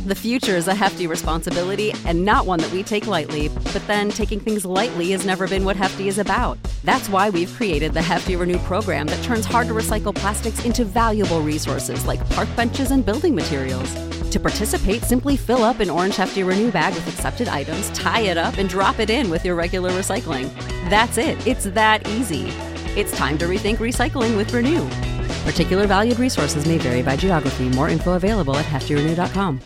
The future is a hefty responsibility and not one that we take lightly, but then taking things lightly has never been what Hefty is about. That's why we've created the Hefty Renew program that turns hard-to-recycle plastics into valuable resources like park benches and building materials. To participate, simply fill up an orange Hefty Renew bag with accepted items, tie it up, and drop it in with your regular recycling. That's it. It's that easy. It's time to rethink recycling with Renew. Particular valued resources may vary by geography. More info available at heftyrenew.com.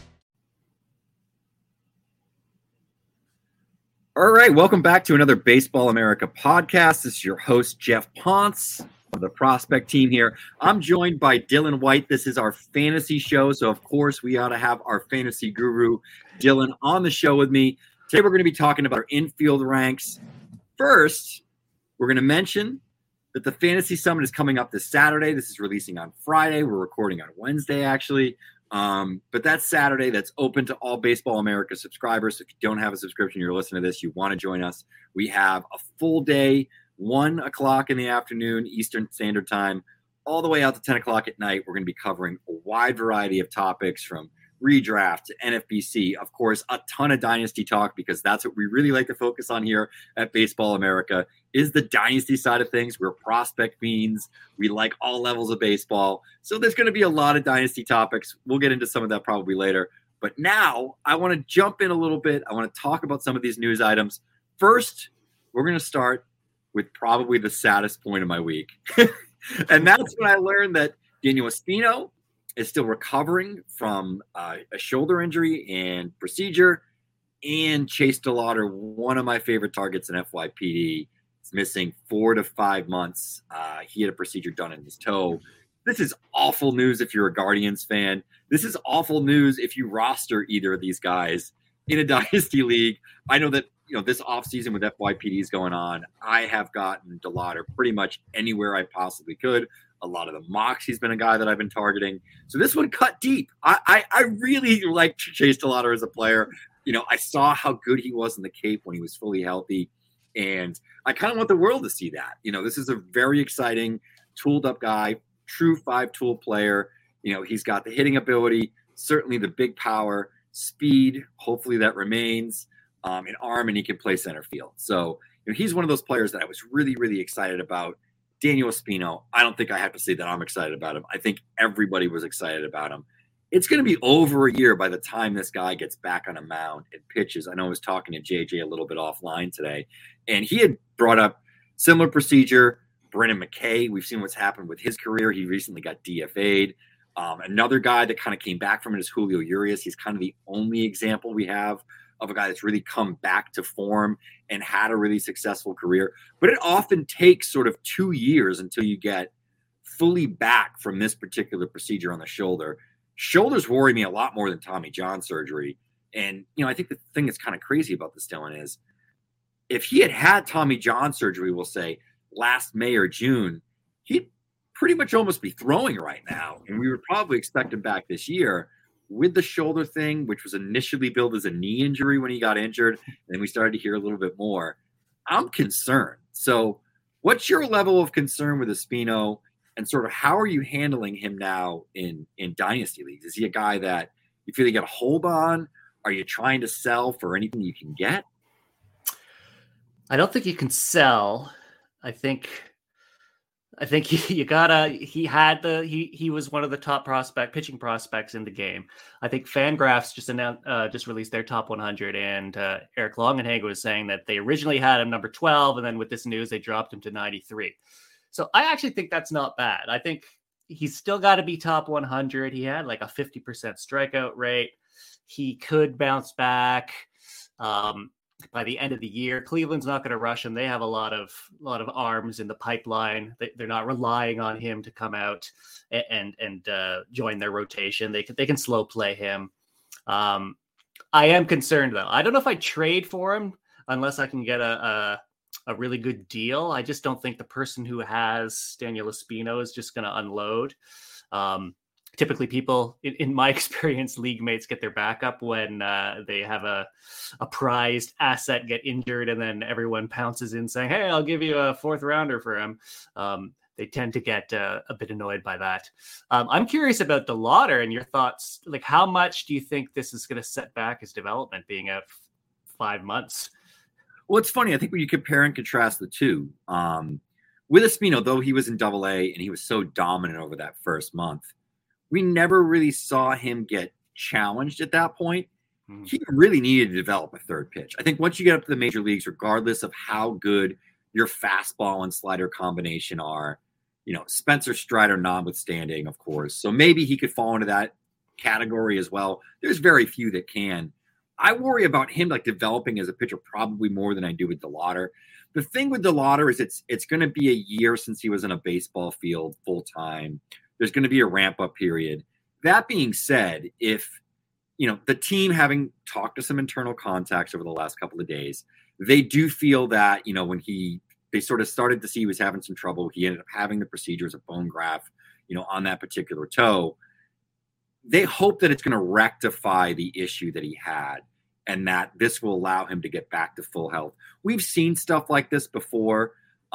All right, welcome back to another Baseball America podcast. This is your host, Jeff Ponce of the Prospect team here. I'm joined by Dylan White. This is our fantasy show, so of course we ought to have our fantasy guru, Dylan, on the show with me. Today we're going to be talking about our infield ranks. First, we're going to mention that the Fantasy Summit is coming up this Saturday. This is releasing on Friday. We're recording on Wednesday, actually. But that's Saturday. That's open to all Baseball America subscribers. So if you don't have a subscription, you're listening to this, you want to join us. We have a full day, 1 o'clock in the afternoon, Eastern Standard Time, all the way out to 10 o'clock at night. We're going to be covering a wide variety of topics from redraft to NFBC. Of course, a ton of dynasty talk because that's what we really like to focus on here at Baseball America is the dynasty side of things. We're prospect fiends. We like all levels of baseball. So there's going to be a lot of dynasty topics. We'll get into some of that probably later. But now I want to jump in a little bit. I want to talk about some of these news items. First, we're going to start with probably the saddest point of my week. And that's when I learned that Daniel Espino is still recovering from a shoulder injury and procedure. And Chase DeLauter, one of my favorite targets in FYPD, is missing 4 to 5 months. He had a procedure done in his toe. This is awful news if you're a Guardians fan. This is awful news if you roster either of these guys in a dynasty league. I know that this offseason with FYPDs going on, I have gotten DeLauter pretty much anywhere I possibly could. A lot of the mocks, he's been a guy that I've been targeting. So this one cut deep. I really like Chase DeLauter as a player. I saw how good he was in the Cape when he was fully healthy. And I kind of want the world to see that. This is a very exciting, tooled up guy, true 5-tool player. He's got the hitting ability, certainly the big power, speed. Hopefully that remains, an arm, and he can play center field. So he's one of those players that I was really, really excited about. Daniel Espino, I don't think I have to say that I'm excited about him. I think everybody was excited about him. It's going to be over a year by the time this guy gets back on a mound and pitches. I know I was talking to JJ a little bit offline today, and he had brought up similar procedure. Brennan McKay, we've seen what's happened with his career. He recently got DFA'd. Another guy that kind of came back from it is Julio Urias. He's kind of the only example we have of a guy that's really come back to form and had a really successful career. But it often takes sort of 2 years until you get fully back from this particular procedure on the shoulder. Shoulders worry me a lot more than Tommy John surgery. And, I think the thing that's kind of crazy about this, Dylan, is if he had Tommy John surgery, we'll say last May or June, he'd pretty much almost be throwing right now. And we would probably expect him back this year. With the shoulder thing, which was initially billed as a knee injury when he got injured, and then we started to hear a little bit more, I'm concerned. So what's your level of concern with Espino, and sort of how are you handling him now in dynasty leagues? Is he a guy that you feel you got a hold on? Are you trying to sell for anything you can get? I don't think you can sell. I think he was one of the top pitching prospects in the game. I think Fangraphs just released their top 100, and Eric Longenhagen was saying that they originally had him number 12, and then with this news they dropped him to 93. So I actually think that's not bad. I think he's still got to be top 100. He had like a 50% strikeout rate. He could bounce back. By the end of the year, Cleveland's not going to rush him. They have a lot of arms in the pipeline. They're not relying on him to come out and join their rotation. They can slow play him. I am concerned though. I don't know if I trade for him unless I can get a really good deal. I just don't think the person who has Daniel Espino is just going to unload. Typically people in my experience, league mates get their backup when they have a prized asset get injured, and then everyone pounces in saying, hey, I'll give you a 4th rounder for him. they tend to get a bit annoyed by that. I'm curious about DeLauder and your thoughts. Like, how much do you think this is going to set back his development being out 5 months? Well, it's funny. I think when you compare and contrast the two, with Espino, though he was in Double-A and he was so dominant over that first month, we never really saw him get challenged at that point. He really needed to develop a third pitch. I think once you get up to the major leagues, regardless of how good your fastball and slider combination are, Spencer Strider notwithstanding, of course. So maybe he could fall into that category as well. There's very few that can. I worry about him developing as a pitcher probably more than I do with DeLauder. The thing with DeLauder is it's going to be a year since he was in a baseball field full time. There's going to be a ramp up period. That being said, if the team, having talked to some internal contacts over the last couple of days, they do feel that when they sort of started to see he was having some trouble, he ended up having the procedure as a bone graft, on that particular toe. They hope that it's going to rectify the issue that he had, and that this will allow him to get back to full health. We've seen stuff like this before.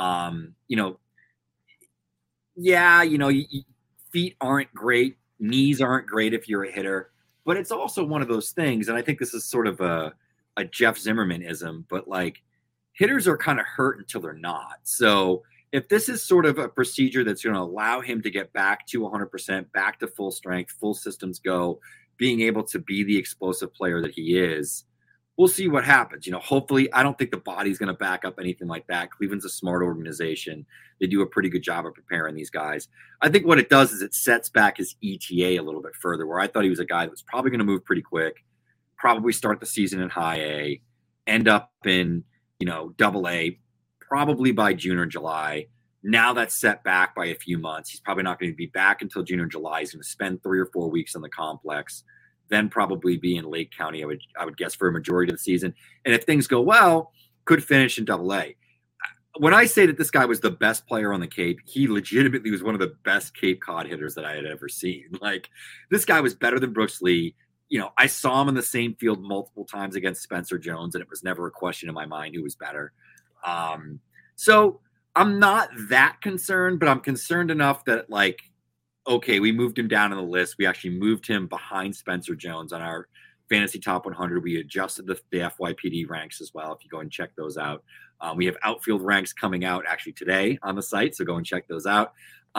Feet aren't great. Knees aren't great if you're a hitter. But it's also one of those things, and I think this is sort of a Jeff Zimmerman-ism, but hitters are kind of hurt until they're not. So if this is sort of a procedure that's going to allow him to get back to 100%, back to full strength, full systems go, being able to be the explosive player that he is, we'll see what happens. Hopefully, I don't think the body's going to back up anything like that. Cleveland's a smart organization. They do a pretty good job of preparing these guys. I think what it does is it sets back his ETA a little bit further, where I thought he was a guy that was probably going to move pretty quick, probably start the season in high A, end up in, Double-A, probably by June or July. Now that's set back by a few months. He's probably not going to be back until June or July. He's going to spend 3 or 4 weeks in the complex, then probably be in Lake County, I would guess, for a majority of the season. And if things go well, could finish in Double-A. When I say that this guy was the best player on the Cape, he legitimately was one of the best Cape Cod hitters that I had ever seen. This guy was better than Brooks Lee. I saw him in the same field multiple times against Spencer Jones, and it was never a question in my mind who was better. So I'm not that concerned, but I'm concerned enough that okay, we moved him down on the list. We actually moved him behind Spencer Jones on our Fantasy Top 100. We adjusted the FYPD ranks as well, if you go and check those out. We have outfield ranks coming out actually today on the site, so go and check those out.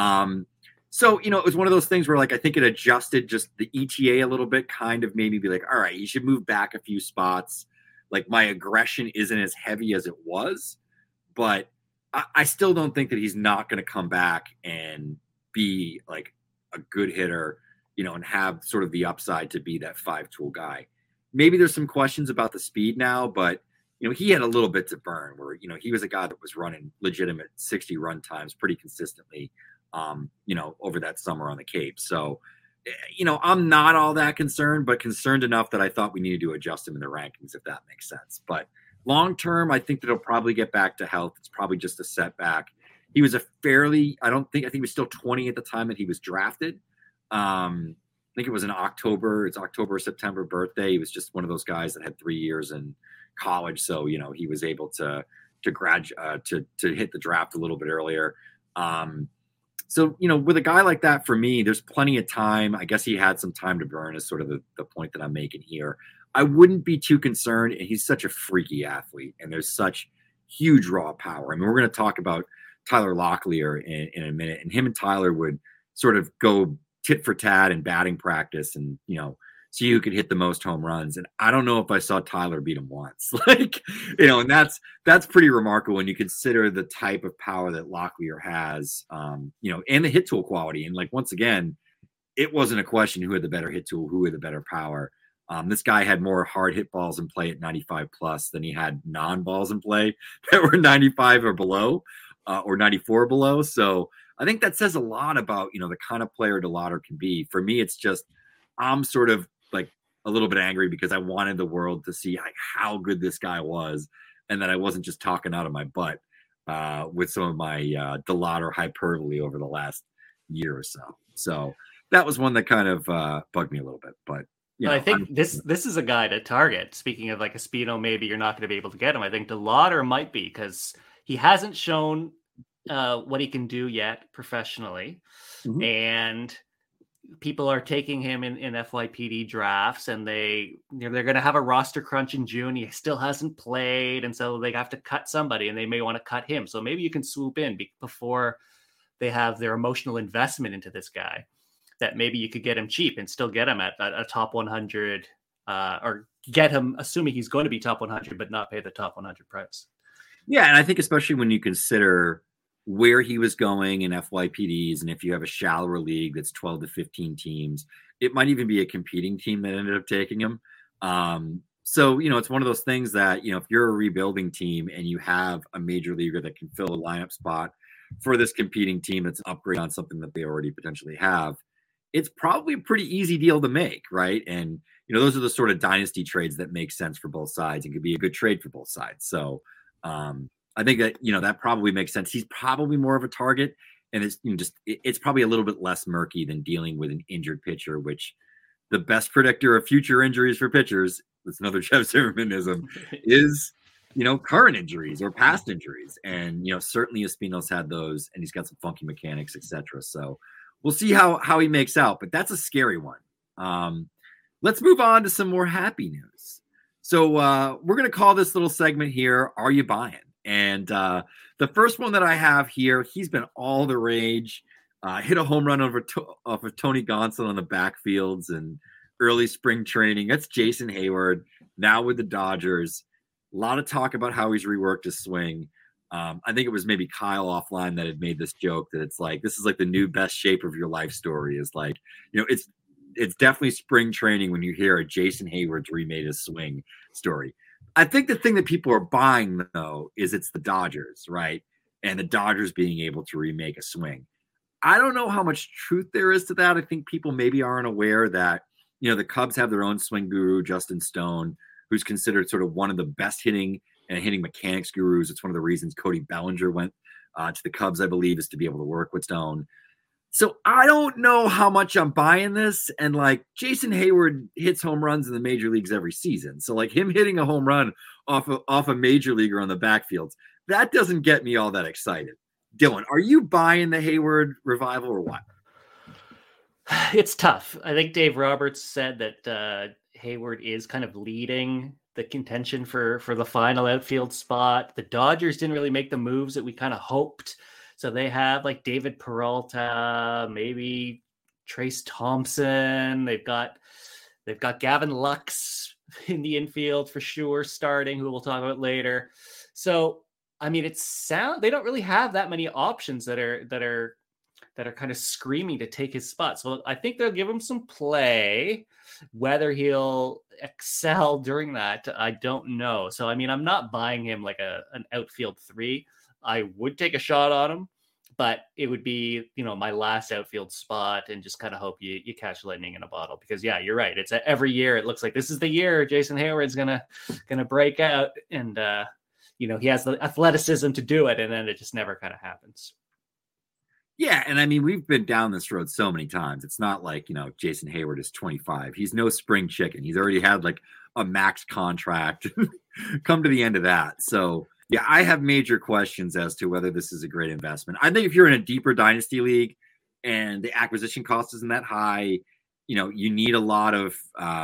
So, it was one of those things where I think it adjusted just the ETA a little bit, kind of made me be all right, you should move back a few spots. My aggression isn't as heavy as it was, but I still don't think that he's not going to come back and be a good hitter, and have sort of the upside to be that 5-tool guy. Maybe there's some questions about the speed now, but he had a little bit to burn where, he was a guy that was running legitimate 60 run times pretty consistently, over that summer on the Cape. So, I'm not all that concerned, but concerned enough that I thought we needed to adjust him in the rankings, if that makes sense. But long term, I think that he'll probably get back to health. It's probably just a setback. He was I think he was still 20 at the time that he was drafted. I think it was in October. It's October, September birthday. He was just one of those guys that had 3 years in college. So, he was able to graduate, to hit the draft a little bit earlier. So, with a guy like that, for me, there's plenty of time. I guess he had some time to burn is sort of the point that I'm making here. I wouldn't be too concerned. And he's such a freaky athlete, and there's such huge raw power. I mean, we're going to talk about Tyler Locklear in a minute, and him and Tyler would sort of go tit for tat in batting practice and, see who could hit the most home runs. And I don't know if I saw Tyler beat him once, and that's pretty remarkable when you consider the type of power that Locklear has, and the hit tool quality. And once again, it wasn't a question who had the better hit tool, who had the better power. This guy had more hard hit balls in play at 95 plus than he had non-balls in play that were 95 or below, or 94 or below. So I think that says a lot about, the kind of player DeLauder can be. For me, it's just, I'm sort of a little bit angry because I wanted the world to see how good this guy was, and that I wasn't just talking out of my butt with some of my DeLauder hyperbole over the last year or so. So that was one that kind of bugged me a little bit. But I think this is a guy to target. Speaking of Espino, maybe you're not going to be able to get him. I think DeLauder might be, because he hasn't shown what he can do yet professionally. Mhm. And people are taking him in FYPD drafts, and they're going to have a roster crunch in June. He still hasn't played, and so they have to cut somebody, and they may want to cut him. So maybe you can swoop in before they have their emotional investment into this guy, that maybe you could get him cheap and still get him at a top 100, or get him assuming he's going to be top 100, but not pay the top 100 price. Yeah, and I think especially when you consider where he was going in FYPDs, and if you have a shallower league that's 12 to 15 teams, it might even be a competing team that ended up taking him. So, it's one of those things that, if you're a rebuilding team and you have a major leaguer that can fill a lineup spot for this competing team that's an upgrade on something that they already potentially have, it's probably a pretty easy deal to make, right? And, those are the sort of dynasty trades that make sense for both sides and could be a good trade for both sides. So, I think that, that probably makes sense. He's probably more of a target, and it's probably a little bit less murky than dealing with an injured pitcher, which the best predictor of future injuries for pitchers, that's another Jeff Zimmermanism, is, current injuries or past injuries. And, certainly Espino's had those, and he's got some funky mechanics, etc. So we'll see how he makes out, but that's a scary one. Let's move on to some more happy news. So we're going to call this little segment here, Are You Buying? And the first one that I have here, he's been all the rage. Hit a home run off of Tony Gonsolin on the backfields and early spring training. That's Jason Heyward, now with the Dodgers. A lot of talk about how he's reworked his swing. I think it was maybe Kyle offline that had made this joke that it's like, this is like the new best shape of your life story. Is like, it's definitely spring training when you hear a Jason Heyward's remade his swing story. I think the thing that people are buying, though, is it's the Dodgers, right? And the Dodgers being able to remake a swing. I don't know how much truth there is to that. I think people maybe aren't aware that, the Cubs have their own swing guru, Justin Stone, who's considered sort of one of the best hitting mechanics gurus. It's one of the reasons Cody Bellinger went to the Cubs, I believe, is to be able to work with Stone. So I don't know how much I'm buying this. And like Jason Heyward hits home runs in the major leagues every season. So like him hitting a home run off a major leaguer on the backfields, that doesn't get me all that excited. Dylan, are you buying the Heyward revival or what? It's tough. I think Dave Roberts said that Heyward is kind of leading the contention for the final outfield spot. The Dodgers didn't really make the moves that we kind of hoped. So they have like David Peralta, maybe Trace Thompson. They've got Gavin Lux in the infield for sure, starting, who we'll talk about later. So I mean, they don't really have that many options that are kind of screaming to take his spot. So I think they'll give him some play. Whether he'll excel during that, I don't know. So I mean, I'm not buying him like an outfield 3. I would take a shot on him, but it would be, my last outfield spot, and just kind of hope you catch lightning in a bottle. Because yeah, you're right. It's every year. It looks like this is the year Jason Heyward's gonna break out, and he has the athleticism to do it, and then it just never kind of happens. Yeah, and I mean, we've been down this road so many times. It's not like, Jason Heyward is 25. He's no spring chicken. He's already had like a max contract come to the end of that. So yeah, I have major questions as to whether this is a great investment. I think if you're in a deeper dynasty league and the acquisition cost isn't that high, you need a lot of,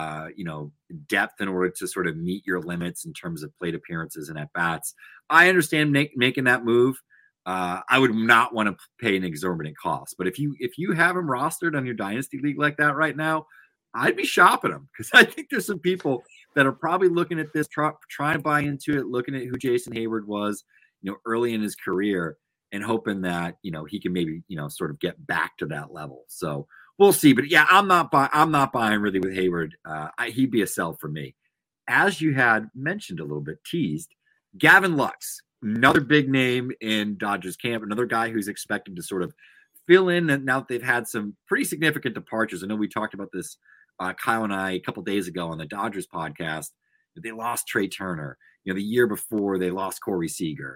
depth in order to sort of meet your limits in terms of plate appearances and at bats. I understand making that move. I would not want to pay an exorbitant cost, but if you have him rostered on your dynasty league like that right now, I'd be shopping him, because I think there's some people that are probably looking at this, trying to buy into it, looking at who Jason Heyward was, early in his career, and hoping that, he can maybe, sort of get back to that level. So we'll see. But yeah, I'm not buying really with Heyward. He'd be a sell for me. As you had mentioned a little bit, teased, Gavin Lux, another big name in Dodgers camp, another guy who's expected to sort of fill in now that they've had some pretty significant departures. I know we talked about this, Kyle and I, a couple days ago on the Dodgers podcast. They lost Trey Turner. The year before they lost Corey Seager.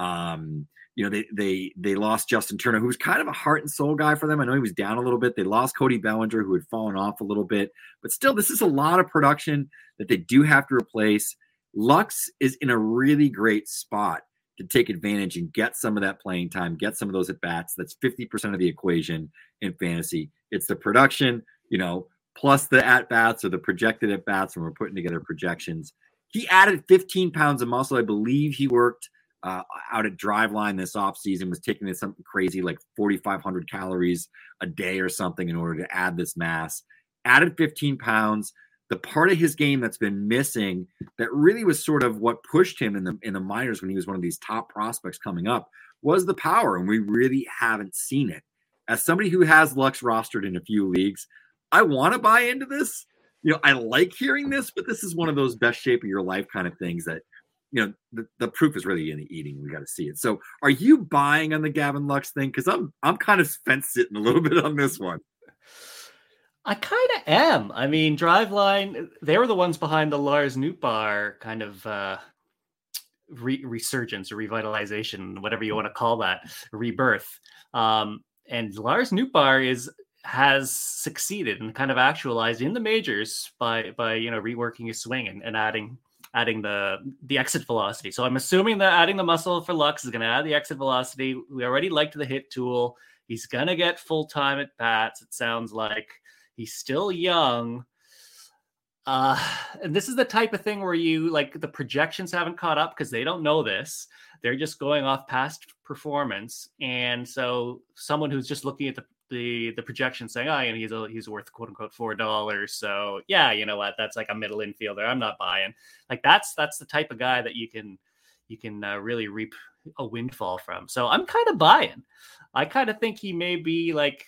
They lost Justin Turner, who was kind of a heart and soul guy for them. I know he was down a little bit. They lost Cody Bellinger, who had fallen off a little bit. But still, this is a lot of production that they do have to replace. Lux is in a really great spot to take advantage and get some of that playing time, get some of those at-bats. That's 50% of the equation in fantasy. It's the production, plus the at-bats or the projected at-bats when we're putting together projections. He added 15 pounds of muscle. I believe he worked out at Driveline this offseason, was taking in something crazy like 4,500 calories a day or something in order to add this mass. Added 15 pounds. The part of his game that's been missing that really was sort of what pushed him in the minors when he was one of these top prospects coming up was the power, and we really haven't seen it. As somebody who has Lux rostered in a few leagues, I want to buy into this. I like hearing this, but this is one of those best shape of your life kind of things that, the proof is really in the eating. We got to see it. So are you buying on the Gavin Lux thing? Because I'm kind of fence sitting a little bit on this one. I kind of am. I mean, Driveline, they were the ones behind the Lars Nootbaar kind of resurgence or revitalization, whatever you want to call that, rebirth. And Lars Nootbaar has succeeded and kind of actualized in the majors by reworking his swing and adding the exit velocity. So I'm assuming that adding the muscle for Lux is going to add the exit velocity. We already liked the hit tool. He's going to get full time at bats. It sounds like. He's still young. And this is the type of thing where the projections haven't caught up because they don't know this. They're just going off past performance. And so someone who's just looking at the projection saying, and he's worth quote unquote $4. So yeah, you know what? That's like a middle infielder. I'm not buying. Like that's the type of guy that you can really reap a windfall from. So I'm kind of buying. I kind of think he may be like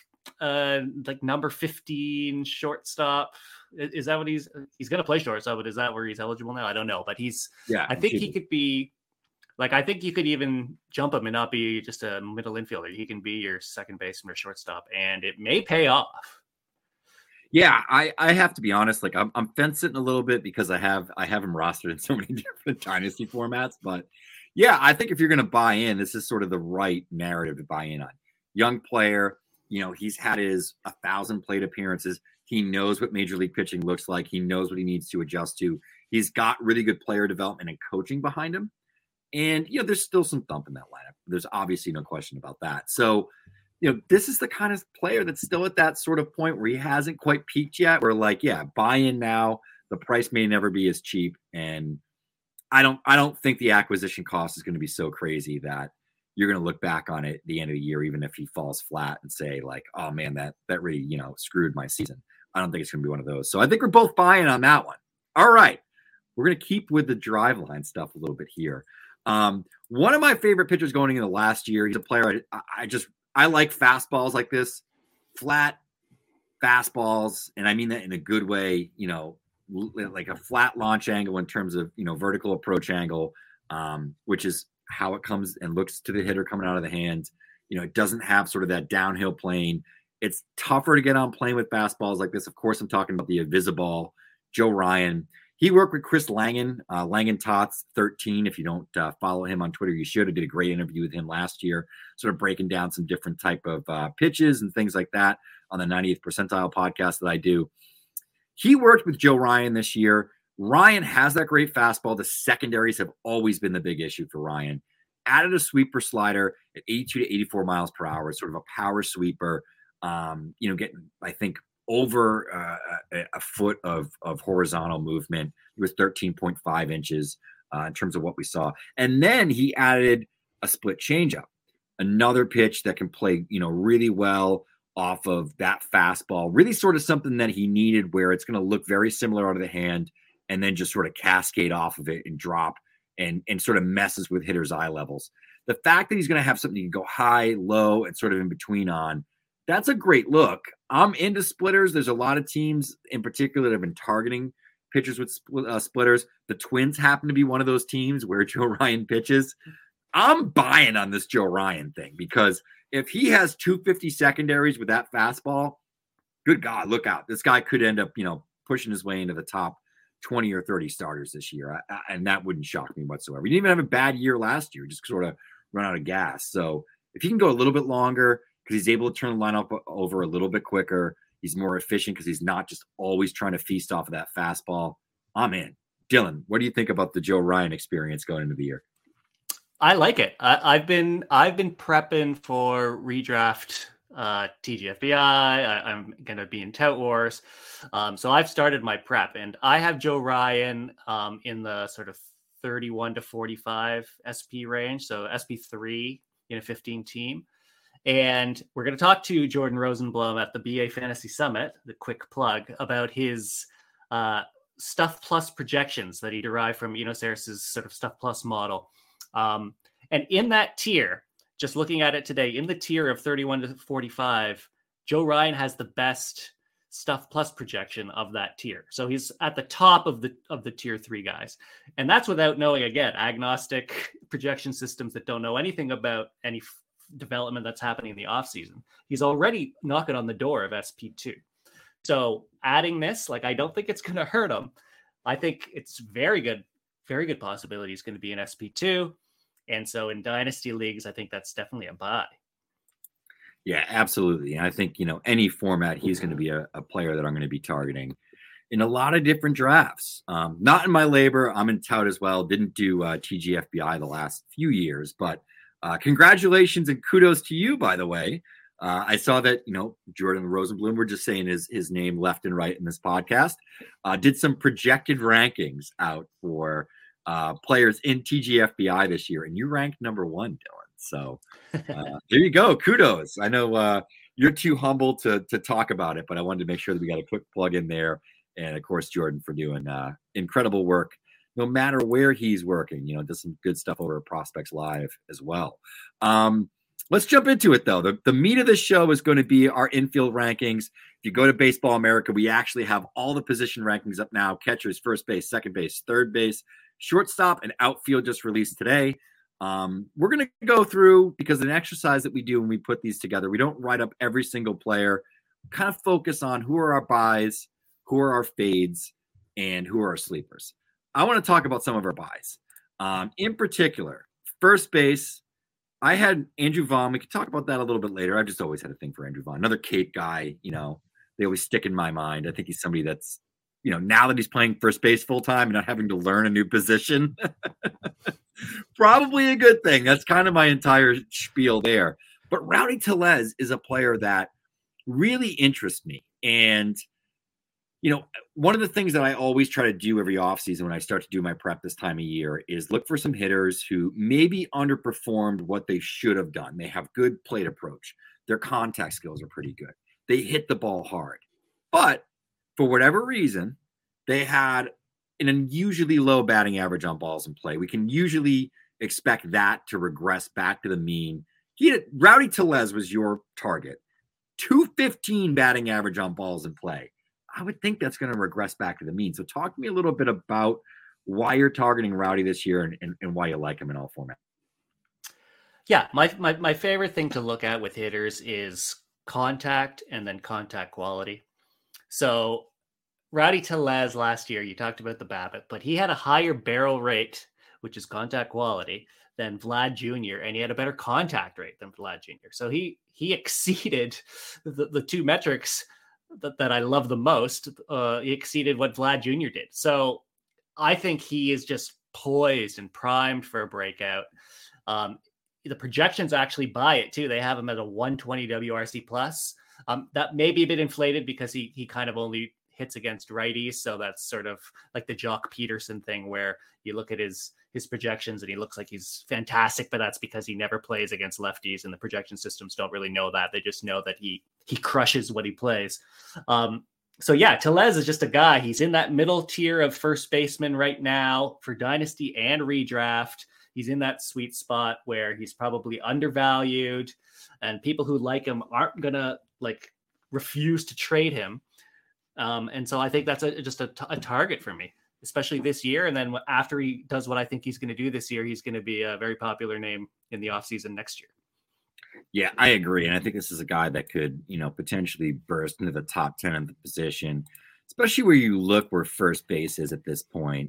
number 15 shortstop. Is that what he's going to play shortstop? But is that where he's eligible now? I don't know, but I think he could be I think you could even jump him and not be just a middle infielder. He can be your second baseman or shortstop, and it may pay off. Yeah, I have to be honest. I'm fence-sitting a little bit because I have him rostered in so many different dynasty formats. But yeah, I think if you're going to buy in, this is sort of the right narrative to buy in on. Young player. He's had his 1,000 plate appearances. He knows what major league pitching looks like. He knows what he needs to adjust to. He's got really good player development and coaching behind him. And, there's still some thump in that lineup. There's obviously no question about that. So, this is the kind of player that's still at that sort of point where he hasn't quite peaked yet. We're buy in now. The price may never be as cheap. And I don't think the acquisition cost is going to be so crazy that you're going to look back on it at the end of the year, even if he falls flat and say oh man, that really, screwed my season. I don't think it's going to be one of those. So I think we're both buying on that one. All right. We're going to keep with the Driveline stuff a little bit here. One of my favorite pitchers going into last year, he's a player. I like fastballs like this, flat fastballs. And I mean that in a good way, like a flat launch angle in terms of, vertical approach angle, which is how it comes and looks to the hitter coming out of the hand. It doesn't have sort of that downhill plane. It's tougher to get on plane with fastballs like this. Of course, I'm talking about the Invisiball, Joe Ryan. He worked with Chris Langen, Langen Tots 13. If you don't follow him on Twitter, you should. I did a great interview with him last year, sort of breaking down some different type of pitches and things like that on the 90th percentile podcast that I do. He worked with Joe Ryan this year. Ryan has that great fastball. The secondaries have always been the big issue for Ryan. Added a sweeper slider at 82 to 84 miles per hour, sort of a power sweeper, getting, I think, over a foot of horizontal movement. It was 13.5 inches in terms of what we saw. And then he added a split changeup, another pitch that can play, really well off of that fastball, really sort of something that he needed where it's going to look very similar out of the hand and then just sort of cascade off of it and drop and sort of messes with hitters' eye levels. The fact that he's going to have something you can go high, low, and sort of in between on, that's a great look. I'm into splitters. There's a lot of teams in particular that have been targeting pitchers with splitters. The Twins happen to be one of those teams where Joe Ryan pitches. I'm buying on this Joe Ryan thing because if he has 250 secondaries with that fastball, good God, look out. This guy could end up, pushing his way into the top 20 or 30 starters this year. And that wouldn't shock me whatsoever. He didn't even have a bad year last year, just sort of run out of gas. So if he can go a little bit longer because he's able to turn the lineup over a little bit quicker, he's more efficient because he's not just always trying to feast off of that fastball, I'm in. Dylan, what do you think about the Joe Ryan experience going into the year? I like it. I've been prepping for redraft TGFBI. I'm going to be in Tout Wars. So I've started my prep, and I have Joe Ryan in the sort of 31 to 45 SP range. So SP3 in a 15 team. And we're going to talk to Jordan Rosenblum at the BA Fantasy Summit, the quick plug, about his Stuff Plus projections that he derived from Enosaris's sort of Stuff Plus model. And in that tier, just looking at it today, in the tier of 31 to 45, Joe Ryan has the best Stuff Plus projection of that tier. So he's at the top of the tier 3 guys. And that's without knowing, again, agnostic projection systems that don't know anything about any development that's happening in the offseason. He's already knocking on the door of SP2. So adding this, like, I don't think it's going to hurt him. I think it's very good possibility he's going to be in SP2. And so in dynasty leagues, I think that's definitely a buy. Yeah, absolutely. And I think, any format, he's going to be a player that I'm going to be targeting in a lot of different drafts. Not in my labor. I'm in Tout as well. Didn't do TGFBI the last few years, but congratulations and kudos to you, by the way. I saw that, Jordan Rosenblum, we're just saying his name left and right in this podcast, did some projected rankings out for players in TGFBI this year, and you ranked number 1, Dylan. So there you go. Kudos. I know you're too humble to talk about it, but I wanted to make sure that we got a quick plug in there. And of course, Jordan for doing incredible work, no matter where he's working, does some good stuff over at Prospects Live as well. Let's jump into it, though. The meat of this show is going to be our infield rankings. If you go to Baseball America, we actually have all the position rankings up now. Catchers, first base, second base, third base, shortstop, and outfield just released today. We're going to go through, because an exercise that we do when we put these together, we don't write up every single player, kind of focus on who are our buys, who are our fades, and who are our sleepers. I want to talk about some of our buys. In particular, first base, I had Andrew Vaughn. We could talk about that a little bit later. I've just always had a thing for Andrew Vaughn. Another Cape guy, they always stick in my mind. I think he's somebody that's, now that he's playing first base full time and not having to learn a new position, probably a good thing. That's kind of my entire spiel there. But Rowdy Tellez is a player that really interests me. And, one of the things that I always try to do every offseason when I start to do my prep this time of year is look for some hitters who maybe underperformed what they should have done. They have good plate approach. Their contact skills are pretty good. They hit the ball hard. But for whatever reason, they had an unusually low batting average on balls in play. We can usually expect that to regress back to the mean. Rowdy Tellez was your target. 215 batting average on balls in play. I would think that's going to regress back to the mean. So talk to me a little bit about why you're targeting Rowdy this year and why you like him in all formats. Yeah, my favorite thing to look at with hitters is contact and then contact quality. So Rowdy Tellez last year, you talked about the BABIP, but he had a higher barrel rate, which is contact quality, than Vlad Jr., and he had a better contact rate than Vlad Jr. So he exceeded the two metrics that I love the most. He exceeded what Vlad Jr. did. So I think he is just poised and primed for a breakout. The projections actually buy it too. They have him at a 120 WRC plus. That may be a bit inflated because he kind of only hits against righties. So that's sort of like the Jock Peterson thing where you look at his projections and he looks like he's fantastic, but that's because he never plays against lefties and the projection systems don't really know that. They just know that he crushes what he plays. So yeah, Tellez is just a guy. He's in that middle tier of first baseman right now for dynasty and redraft. He's in that sweet spot where he's probably undervalued and people who like him aren't going to refuse to trade him. And so I think that's just a target for me, especially this year. And then after he does what I think he's going to do this year, he's going to be a very popular name in the offseason next year. Yeah, I agree. And I think this is a guy that could, potentially burst into the top 10 of the position, especially where you look where first base is at this point.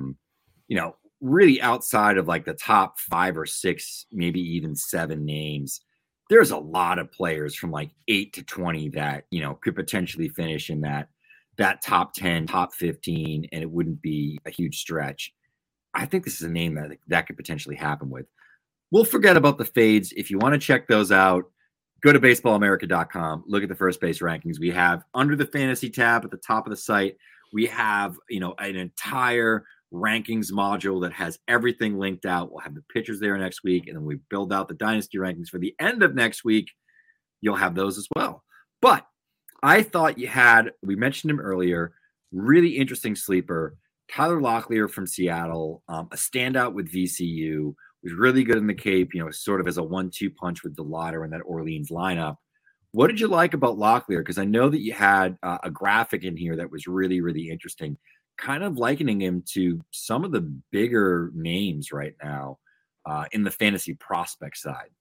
Really outside of the top 5 or 6, maybe even 7 names, there's a lot of players from 8 to 20 that, could potentially finish in that top 10, top 15, and it wouldn't be a huge stretch. I think this is a name that could potentially happen with. we'll forget about the fades. If you want to check those out, go to baseballamerica.com. Look at the first base rankings. We have under the fantasy tab at the top of the site, we have, an entire rankings module that has everything linked out. We'll have the pitchers there next week, and then we build out the dynasty rankings for the end of next week. You'll have those as well. But I thought we mentioned him earlier, really interesting sleeper, Tyler Locklear from Seattle, a standout with VCU, was really good in the Cape, sort of as a 1-2 punch with DeLauder in that Orleans lineup. What did you like about Locklear? Because I know that you had a graphic in here that was really, really interesting, kind of likening him to some of the bigger names right now in the fantasy prospect side.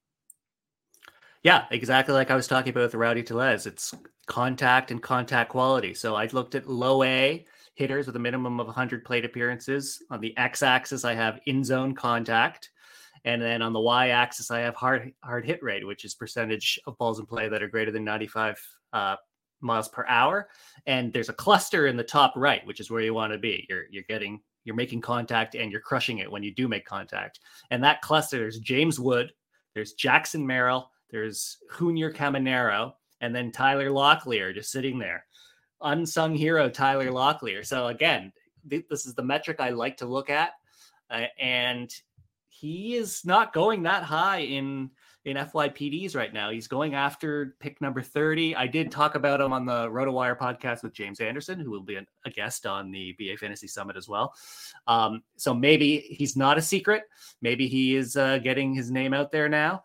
Yeah, exactly like I was talking about with Rowdy Tellez. It's contact and contact quality. So I looked at low A hitters with a minimum of 100 plate appearances. On the X-axis, I have in-zone contact. And then on the Y-axis, I have hard hit rate, which is percentage of balls in play that are greater than 95 miles per hour. And there's a cluster in the top right, which is where you want to be. You're making contact and you're crushing it when you do make contact. And that cluster, there's James Wood, there's Jackson Merrill, there's Junior Caminero, and then Tyler Locklear just sitting there. Unsung hero, Tyler Locklear. So again, this is the metric I like to look at. And he is not going that high in FYPDs right now. He's going after pick number 30. I did talk about him on the RotoWire podcast with James Anderson, who will be a guest on the BA Fantasy Summit as well. So maybe he's not a secret. Maybe he is getting his name out there now.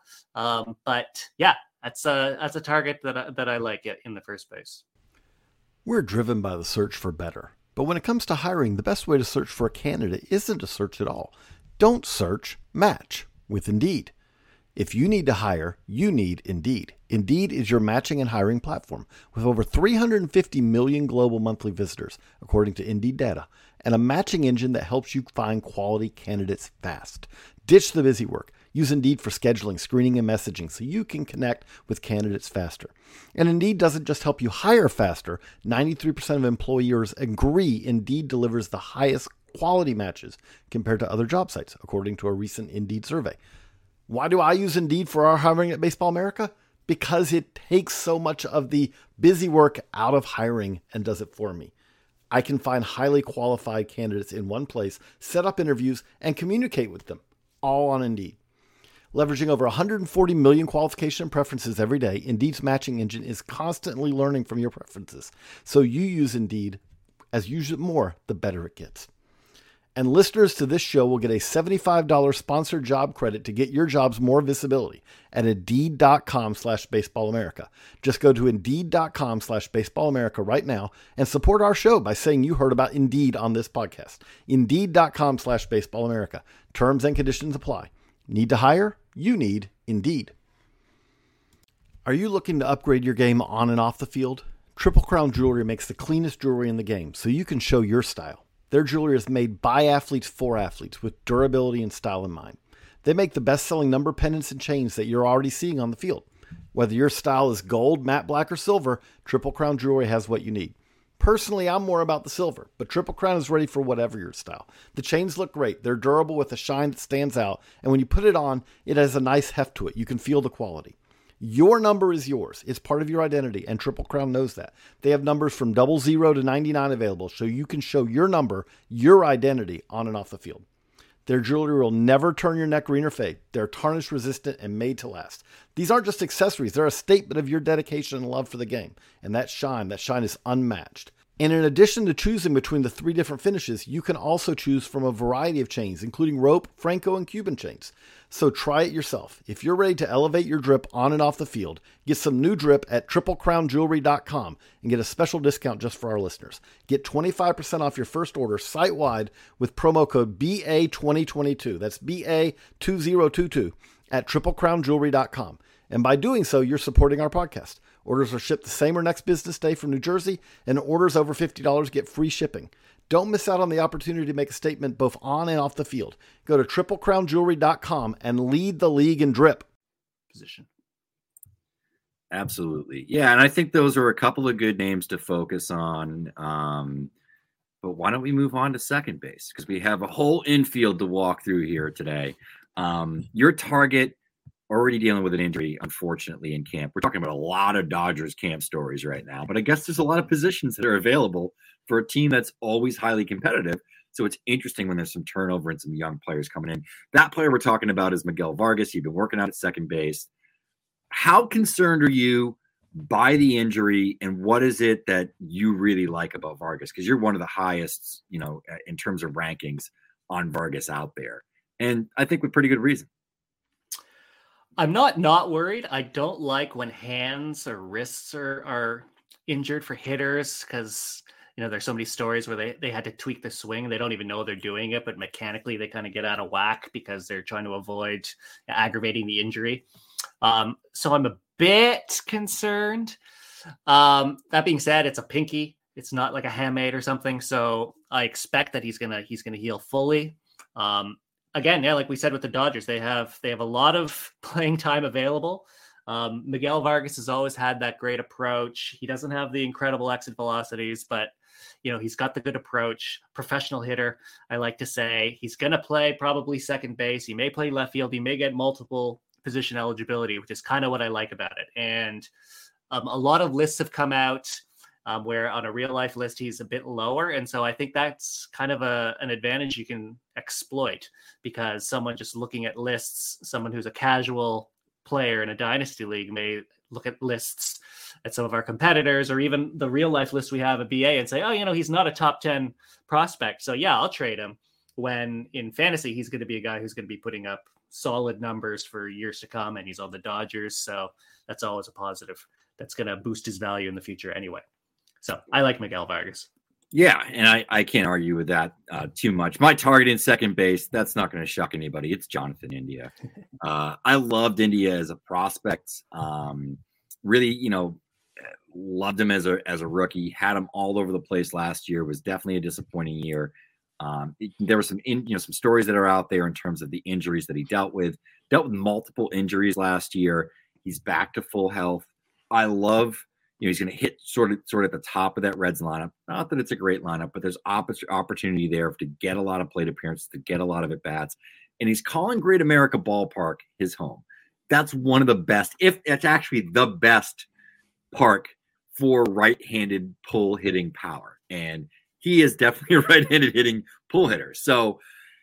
But yeah, that's a target that I like in the first place. We're driven by the search for better. But when it comes to hiring, the best way to search for a candidate isn't to search at all. Don't search, match with Indeed. If you need to hire, you need Indeed. Indeed is your matching and hiring platform with over 350 million global monthly visitors, according to Indeed data, and a matching engine that helps you find quality candidates fast. Ditch the busy work. Use Indeed for scheduling, screening, and messaging so you can connect with candidates faster. And Indeed doesn't just help you hire faster. 93% of employers agree Indeed delivers the highest quality matches compared to other job sites, according to a recent Indeed survey. Why do I use Indeed for our hiring at Baseball America? Because it takes so much of the busy work out of hiring and does it for me. I can find highly qualified candidates in one place, set up interviews, and communicate with them, all on Indeed. Leveraging over 140 million qualification preferences every day, Indeed's matching engine is constantly learning from your preferences. So you use Indeed. As you use it more, the better it gets. And listeners to this show will get a $75 sponsored job credit to get your jobs more visibility at Indeed.com/BaseballAmerica. Just go to Indeed.com/BaseballAmerica right now and support our show by saying you heard about Indeed on this podcast. Indeed.com/BaseballAmerica. Terms and conditions apply. Need to hire? You need Indeed. Are you looking to upgrade your game on and off the field? Triple Crown Jewelry makes the cleanest jewelry in the game so you can show your style. Their jewelry is made by athletes for athletes with durability and style in mind. They make the best-selling number pendants and chains that you're already seeing on the field. Whether your style is gold, matte black, or silver, Triple Crown Jewelry has what you need. Personally, I'm more about the silver, but Triple Crown is ready for whatever your style. The chains look great. They're durable with a shine that stands out, and when you put it on, it has a nice heft to it. You can feel the quality. Your number is yours. It's part of your identity, and Triple Crown knows that. They have numbers from 00 to 99 available, so you can show your number, your identity, on and off the field. Their jewelry will never turn your neck green or fade. They're tarnish resistant and made to last. These aren't just accessories. They're a statement of your dedication and love for the game. And that shine is unmatched. And in addition to choosing between the 3 different finishes, you can also choose from a variety of chains, including rope, Franco, and Cuban chains. So try it yourself. If you're ready to elevate your drip on and off the field, get some new drip at triplecrownjewelry.com and get a special discount just for our listeners. Get 25% off your first order site-wide with promo code BA2022. That's BA2022 at triplecrownjewelry.com. And by doing so, you're supporting our podcast. Orders are shipped the same or next business day from New Jersey, and orders over $50 get free shipping. Don't miss out on the opportunity to make a statement both on and off the field. Go to triplecrownjewelry.com and lead the league in drip. Position. Absolutely. Yeah, and I think those are a couple of good names to focus on. But why don't we move on to second base? Because we have a whole infield to walk through here today. Your target already dealing with an injury, unfortunately, in camp. We're talking about a lot of Dodgers camp stories right now, but I guess there's a lot of positions that are available for a team that's always highly competitive. So it's interesting when there's some turnover and some young players coming in. That player we're talking about is Miguel Vargas. He's been working out at second base. How concerned are you by the injury, and what is it that you really like about Vargas? Because you're one of the highest, in terms of rankings on Vargas out there. And I think with pretty good reason. I'm not worried. I don't like when hands or wrists are injured for hitters because, there's so many stories where they had to tweak the swing. They don't even know they're doing it, but mechanically they kind of get out of whack because they're trying to avoid aggravating the injury. So I'm a bit concerned. That being said, it's a pinky. It's not like a hamate or something. So I expect that he's gonna heal fully. Again, like we said with the Dodgers, they have a lot of playing time available. Miguel Vargas has always had that great approach. He doesn't have the incredible exit velocities, but he's got the good approach. Professional hitter, I like to say. He's going to play probably second base. He may play left field. He may get multiple position eligibility, which is kind of what I like about it. And a lot of lists have come out where on a real life list, he's a bit lower. And so I think that's kind of an advantage you can exploit, because someone just looking at lists, someone who's a casual player in a dynasty league may look at lists at some of our competitors or even the real life list we have at BA and say, oh, he's not a top 10 prospect. So yeah, I'll trade him, when in fantasy, he's going to be a guy who's going to be putting up solid numbers for years to come. And he's on the Dodgers. So that's always a positive. That's going to boost his value in the future anyway. So I like Miguel Vargas. Yeah, and I can't argue with that too much. My target in second base, that's not going to shock anybody. It's Jonathan India. I loved India as a prospect. Really, loved him as a rookie. Had him all over the place last year. Was definitely a disappointing year. There were some stories that are out there in terms of the injuries that he dealt with. Dealt with multiple injuries last year. He's back to full health. I love. He's going to hit sort of at the top of that Reds lineup. Not that it's a great lineup, but there's opportunity there to get a lot of plate appearances, to get a lot of at-bats. And he's calling Great America Ballpark his home. That's one of the best, if it's actually the best park for right-handed pull hitting power. And he is definitely a right-handed hitting pull hitter. So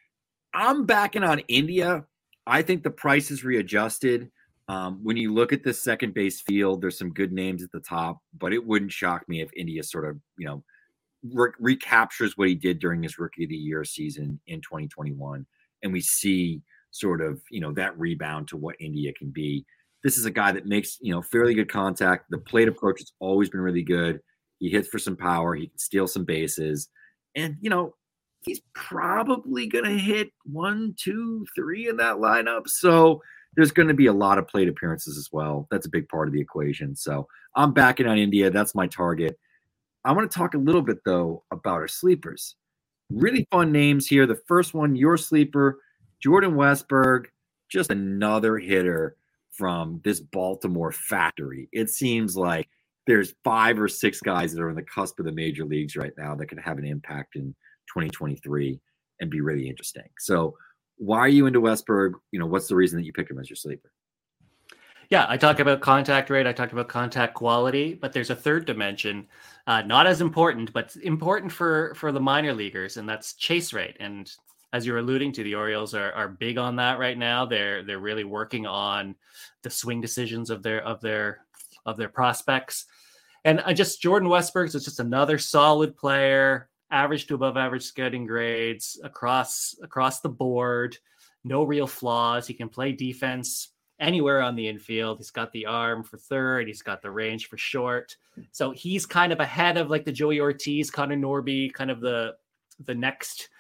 I'm backing on India. I think the price is readjusted. When you look at the second base field, there's some good names at the top, but it wouldn't shock me if India sort of, recaptures what he did during his Rookie of the Year season in 2021. And we see sort of, that rebound to what India can be. This is a guy that makes, fairly good contact. The plate approach has always been really good. He hits for some power. He can steal some bases. And, he's probably going to hit 1, 2, 3 in that lineup. So there's going to be a lot of plate appearances as well. That's a big part of the equation. So I'm backing on India. That's my target. I want to talk a little bit, though, about our sleepers. Really fun names here. The first one, your sleeper, Jordan Westburg, just another hitter from this Baltimore factory. It seems like there's 5 or 6 guys that are on the cusp of the major leagues right now that could have an impact in 2023 and be really interesting. So why are you into Westburg? What's the reason that you picked him as your sleeper? Yeah, I talk about contact rate. I talked about contact quality, but there's a third dimension, not as important, but important for the minor leaguers, and that's chase rate. And as you're alluding to, the Orioles are big on that right now. They're really working on the swing decisions of their prospects. And Jordan Westburg is just another solid player. Average to above average scouting grades across the board, no real flaws. He can play defense anywhere on the infield. He's got the arm for third. He's got the range for short. So he's kind of ahead of like the Joey Ortiz, Connor Norby, kind of the next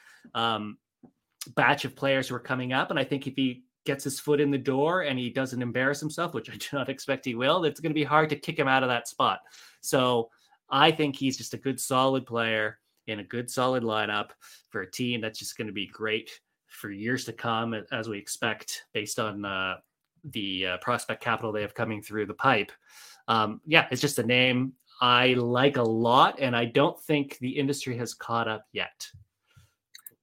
batch of players who are coming up. And I think if he gets his foot in the door and he doesn't embarrass himself, which I do not expect he will, it's going to be hard to kick him out of that spot. So I think he's just a good, solid player in a good, solid lineup for a team that's just going to be great for years to come, as we expect, based on the prospect capital they have coming through the pipe. It's just a name I like a lot, and I don't think the industry has caught up yet.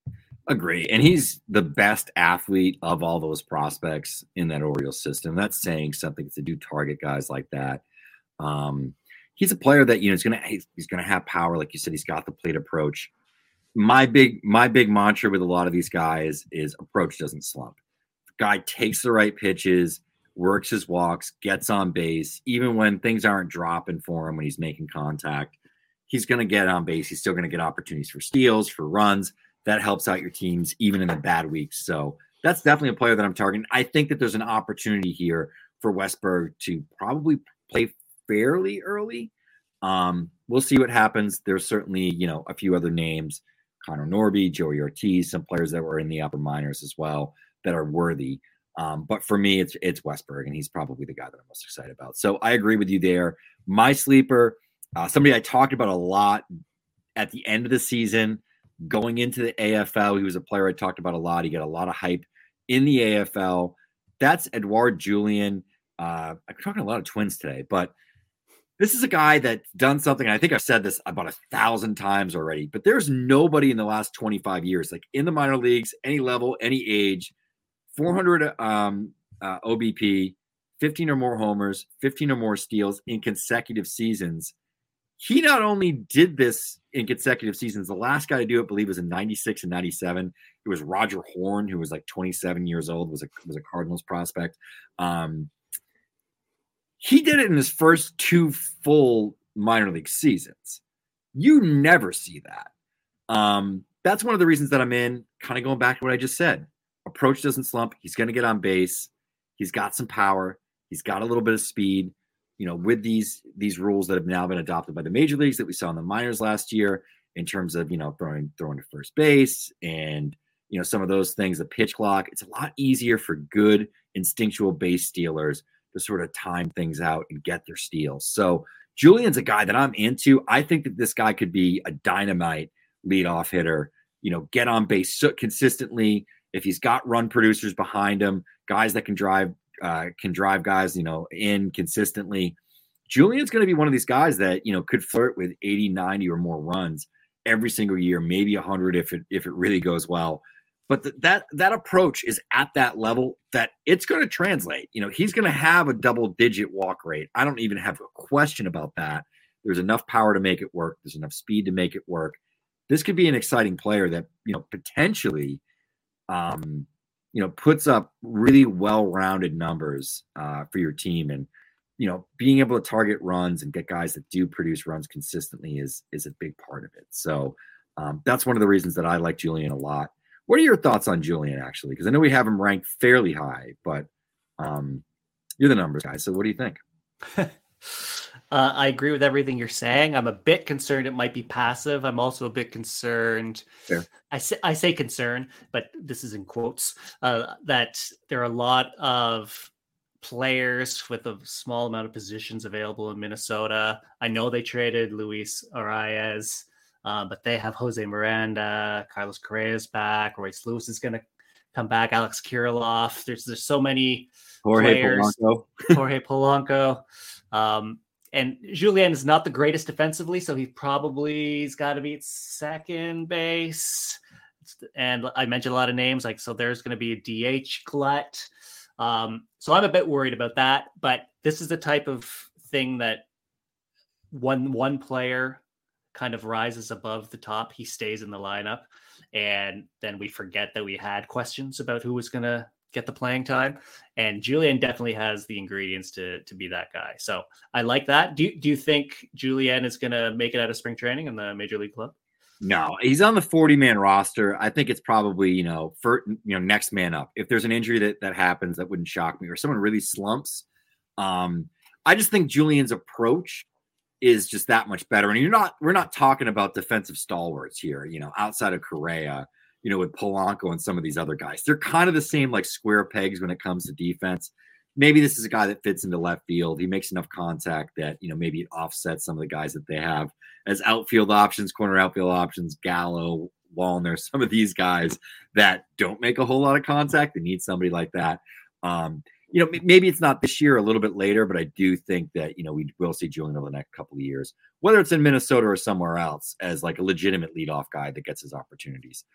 Agree. And he's the best athlete of all those prospects in that Orioles system. That's saying something to do target guys like that. He's a player that, he's gonna have power. Like you said, he's got the plate approach. My big mantra with a lot of these guys is approach doesn't slump. The guy takes the right pitches, works his walks, gets on base, even when things aren't dropping for him when he's making contact. He's going to get on base. He's still going to get opportunities for steals, for runs. That helps out your teams even in the bad weeks. So that's definitely a player that I'm targeting. I think that there's an opportunity here for Westburg to probably play fairly early. We'll see what happens. There's certainly, a few other names, Connor Norby, Joey Ortiz, some players that were in the upper minors as well that are worthy. But for me, it's Westburg, and he's probably the guy that I'm most excited about. So I agree with you there. My sleeper, somebody I talked about a lot at the end of the season, going into the AFL. He was a player I talked about a lot. He got a lot of hype in the AFL. That's Edouard Julien. I'm talking a lot of Twins today, but this is a guy that's done something. I think I've said this about 1,000 times already, but there's nobody in the last 25 years, like in the minor leagues, any level, any age, 400 OBP, 15 or more homers, 15 or more steals in consecutive seasons. He not only did this in consecutive seasons, the last guy to do it, I believe, was in 96 and 97. It was Roger Horn, who was like 27 years old, was a Cardinals prospect. He did it in his first 2 full minor league seasons. You never see that. That's one of the reasons that I'm in, kind of going back to what I just said. Approach doesn't slump. He's going to get on base. He's got some power. He's got a little bit of speed. With these rules that have now been adopted by the major leagues that we saw in the minors last year, in terms of throwing to first base and some of those things, the pitch clock. It's a lot easier for good instinctual base stealers to sort of time things out and get their steals. So Julian's a guy that I'm into. I think that this guy could be a dynamite leadoff hitter. Get on base so consistently. If he's got run producers behind him, guys that can drive guys, in consistently. Julian's going to be one of these guys that, could flirt with 80, 90 or more runs every single year, maybe 100 if it really goes well. But that approach is at that level that it's going to translate. He's going to have a double-digit walk rate. I don't even have a question about that. There's enough power to make it work. There's enough speed to make it work. This could be an exciting player that, potentially puts up really well-rounded numbers for your team. And, being able to target runs and get guys that do produce runs consistently is a big part of it. So that's one of the reasons that I like Julien a lot. What are your thoughts on Julien, actually? Because I know we have him ranked fairly high, but you're the numbers guy. So what do you think? I agree with everything you're saying. I'm a bit concerned it might be passive. I'm also a bit concerned. Fair. I say concerned, but this is in quotes, that there are a lot of players with a small amount of positions available in Minnesota. I know they traded Luis Arias, but they have Jose Miranda, Carlos Correa's back, Royce Lewis is going to come back, Alex Kirilloff. There's so many players. Jorge Polanco. And Julien is not the greatest defensively, so he's got to be at second base. And I mentioned a lot of names, so there's going to be a DH glut. So I'm a bit worried about that, but this is the type of thing that one player kind of rises above the top. He stays in the lineup, and then we forget that we had questions about who was going to get the playing time. And Julien definitely has the ingredients to be that guy. So I like that. Do you think Julien is going to make it out of spring training in the major league club? No, he's on the 40-man roster. I think it's probably, next man up. If there's an injury that happens, that wouldn't shock me, or someone really slumps. I just think Julian's approach is just that much better. And we're not talking about defensive stalwarts here, outside of Correa, with Polanco and some of these other guys. They're kind of the same, like square pegs when it comes to defense. Maybe this is a guy that fits into left field. He makes enough contact that, maybe it offsets some of the guys that they have as outfield options, corner outfield options, Gallo, Wallner, some of these guys that don't make a whole lot of contact. They need somebody like that. Maybe it's not this year, a little bit later, but I do think that, we will see Julien over the next couple of years, whether it's in Minnesota or somewhere else, as like a legitimate leadoff guy that gets his opportunities.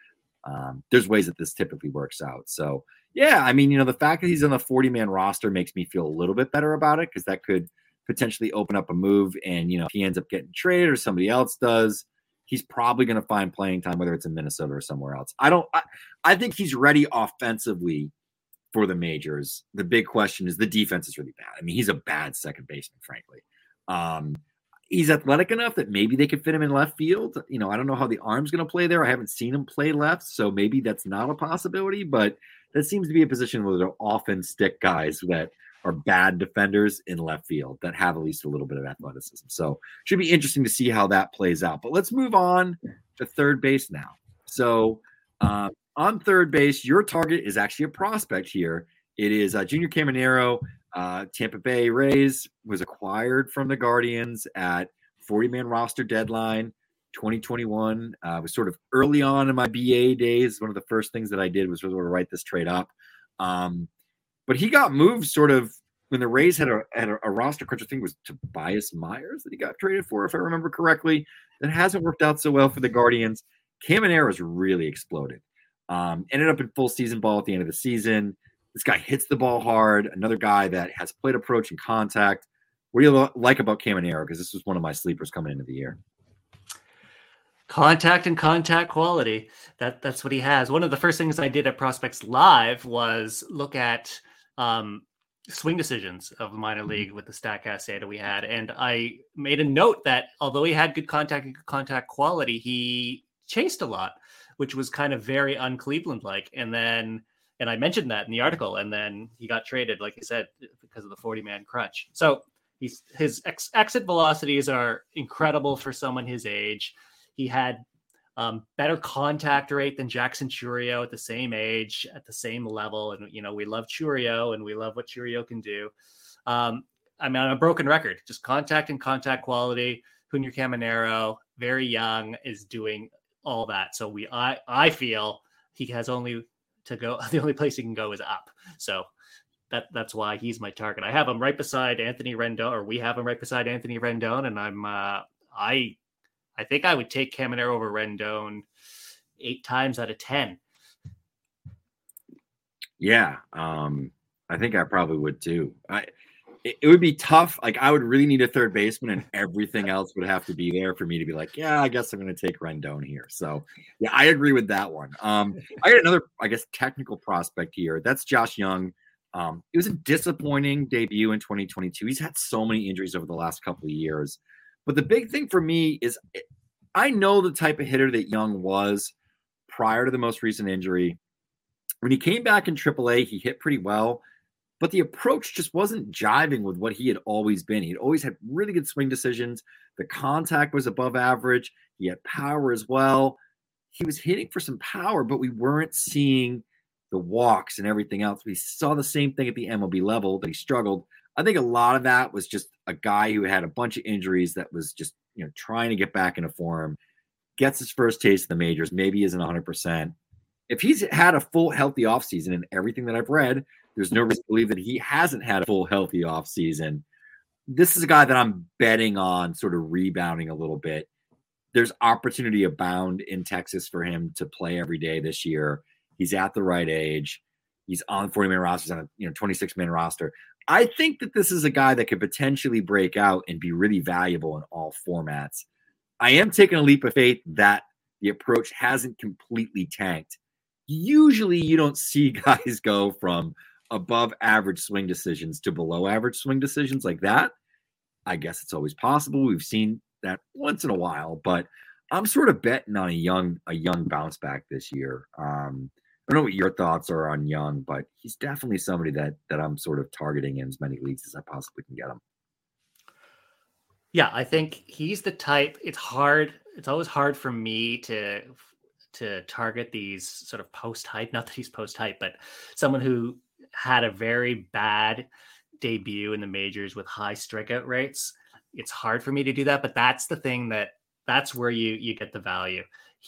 there's ways that this typically works out. So, yeah, I mean, the fact that he's on the 40-man roster makes me feel a little bit better about it, because that could potentially open up a move. And, if he ends up getting traded or somebody else does, he's probably going to find playing time, whether it's in Minnesota or somewhere else. I think he's ready offensively for the majors. The big question is the defense is really bad. I mean, he's a bad second baseman, frankly. He's athletic enough that maybe they could fit him in left field. I don't know how the arm's going to play there. I haven't seen him play left, so maybe that's not a possibility, but that seems to be a position where they'll often stick guys that are bad defenders in left field that have at least a little bit of athleticism. So should be interesting to see how that plays out. But let's move on to third base now. So on third base, your target is actually a prospect here. It is Junior Caminero. Tampa Bay Rays was acquired from the Guardians at 40-man roster deadline 2021. Was sort of early on in my BA days. One of the first things that I did was sort of write this trade up. But he got moved sort of when the Rays had a roster crunch. I think it was Tobias Myers that he got traded for, if I remember correctly. That hasn't worked out so well for the Guardians. Caminero's really exploded. Ended up in full season ball at the end of the season. This guy hits the ball hard. Another guy that has plate approach and contact. What do you like about Caminero? Because this was one of my sleepers coming into the year. Contact and contact quality. That's what he has. One of the first things I did at Prospects Live was look at swing decisions of minor league with the StatCast data we had. And I made a note that although he had good contact and good contact quality, he chased a lot, which was kind of very un-Cleveland-like. And I mentioned that in the article, and then he got traded, like you said, because of the 40-man crunch. So his exit velocities are incredible for someone his age. He had better contact rate than Jackson Chourio at the same age, at the same level. And, we love Chourio, and we love what Chourio can do. I'm on a broken record, just contact and contact quality. Junior Caminero, very young, is doing all that. So I feel he has only to go. The only place he can go is up. So that's why he's my target. I have him right beside Anthony Rendon, or we have him right beside Anthony Rendon. And I think I would take Caminero over Rendon 8 times out of 10. Yeah. I think I probably would too. It would be tough. Like, I would really need a third baseman, and everything else would have to be there for me to be like, yeah, I guess I'm going to take Rendon here. So, yeah, I agree with that one. I got another, I guess, technical prospect here. That's Josh Young. It was a disappointing debut in 2022. He's had so many injuries over the last couple of years. But the big thing for me is I know the type of hitter that Young was prior to the most recent injury. When he came back in AAA, he hit pretty well. But the approach just wasn't jiving with what he had always been. He'd always had really good swing decisions. The contact was above average. He had power as well. He was hitting for some power, but we weren't seeing the walks and everything else. We saw the same thing at the MLB level, that he struggled. I think a lot of that was just a guy who had a bunch of injuries that was just, trying to get back into form, gets his first taste of the majors, maybe isn't 100%. If he's had a full healthy offseason, and everything that I've read, there's no reason to believe that he hasn't had a full healthy offseason. This is a guy that I'm betting on sort of rebounding a little bit. There's opportunity abound in Texas for him to play every day this year. He's at the right age. He's on 40-man rosters, on a 26-man roster. I think that this is a guy that could potentially break out and be really valuable in all formats. I am taking a leap of faith that the approach hasn't completely tanked. Usually you don't see guys go from above average swing decisions to below average swing decisions like that. I guess it's always possible. We've seen that once in a while, but I'm sort of betting on a young bounce back this year. I don't know what your thoughts are on Young, but he's definitely somebody that I'm sort of targeting in as many leagues as I possibly can get him. Yeah, I think he's the type. It's hard. It's always hard for me to target these sort of post-hype. Not that he's post-hype, but someone who had a very bad debut in the majors with high strikeout rates. It's hard for me to do that, but that's the thing that's where you get the value.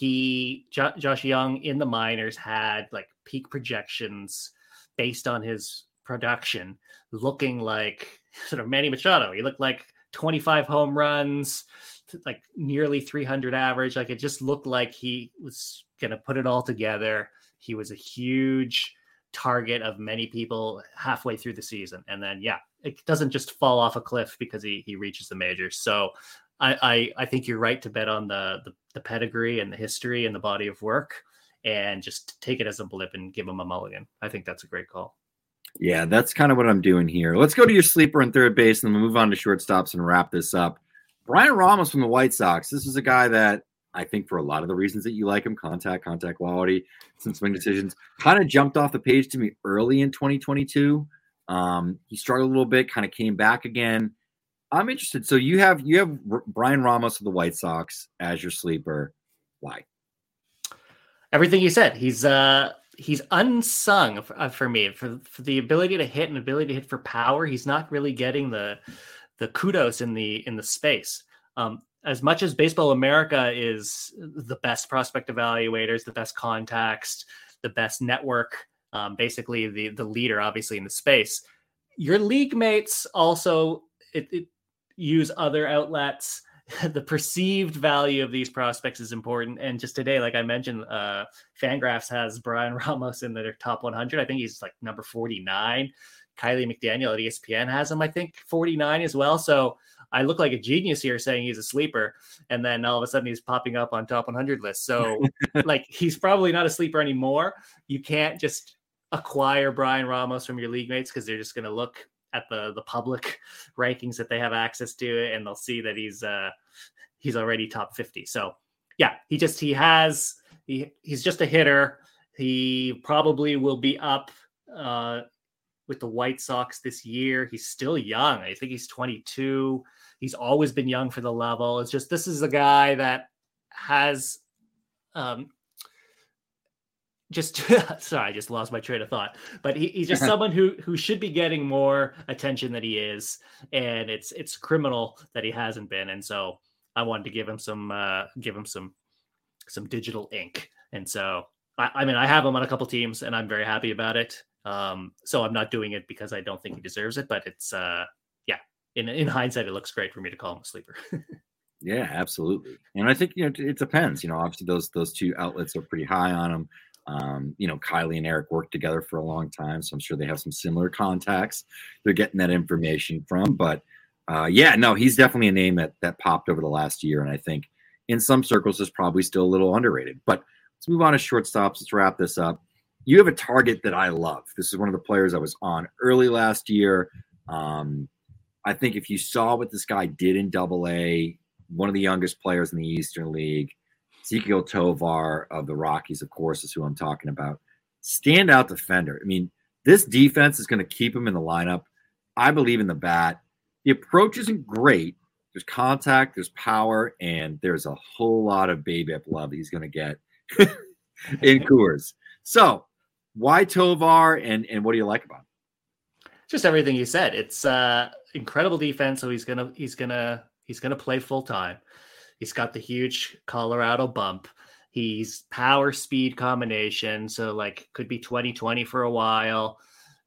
Josh Young in the minors had like peak projections based on his production, looking like sort of Manny Machado. He looked like 25 home runs, like nearly 300 average. Like it just looked like he was going to put it all together. He was a huge target of many people halfway through the season. And then, it doesn't just fall off a cliff because he reaches the majors. So I think you're right to bet on the pedigree and the history and the body of work, and just take it as a blip and give him a mulligan. I think that's a great call. Yeah, that's kind of what I'm doing here. Let's go to your sleeper in third base, and then we'll move on to shortstops and wrap this up. Brian Ramos from the White Sox. This is a guy that I think, for a lot of the reasons that you like him, contact quality, some swing decisions, kind of jumped off the page to me early in 2022. He struggled a little bit, kind of came back again. I'm interested. So you have Brian Ramos of the White Sox as your sleeper. Why? Everything you said. He's unsung for me for the ability to hit and ability to hit for power. He's not really getting the kudos in the space. As much as Baseball America is the best prospect evaluators, the best contacts, the best network, basically the leader, obviously, in the space, your league mates also it use other outlets. The perceived value of these prospects is important. And just today, like I mentioned, Fangraphs has Brian Ramos in their top 100. I think he's like number 49. Kylie McDaniel at ESPN has him, I think, 49 as well. So I look like a genius here saying he's a sleeper, and then all of a sudden he's popping up on top 100 lists. So like, he's probably not a sleeper anymore. You can't just acquire Brian Ramos from your league mates, because they're just going to look at the public rankings that they have access to, and they'll see that he's already top 50. So yeah, he's just a hitter. He probably will be up with the White Sox this year. He's still young. I think he's 22. He's always been young for the level. It's just, this is a guy that has sorry, I just lost my train of thought, but he's just someone who should be getting more attention than he is. And it's criminal that he hasn't been. And so I wanted to give him some digital ink. And so, I mean, I have him on a couple teams and I'm very happy about it. So I'm not doing it because I don't think he deserves it, but it's in hindsight, it looks great for me to call him a sleeper. Yeah, absolutely. And I think, it depends, obviously those two outlets are pretty high on him. Kylie and Eric worked together for a long time, so I'm sure they have some similar contacts they're getting that information from. But he's definitely a name that popped over the last year. And I think in some circles is probably still a little underrated. But let's move on to shortstops. Let's wrap this up. You have a target that I love. This is one of the players I was on early last year. I think if you saw what this guy did in Double-A, one of the youngest players in the Eastern League, Ezequiel Tovar of the Rockies, of course, is who I'm talking about. Standout defender. I mean, this defense is going to keep him in the lineup. I believe in the bat. The approach isn't great. There's contact, there's power, and there's a whole lot of BABIP love he's going to get in Coors. So, why Tovar, and what do you like about him? Just everything you said. It's incredible defense, so he's gonna play full time. He's got the huge Colorado bump. He's power speed combination, so like could be 20-20 for a while.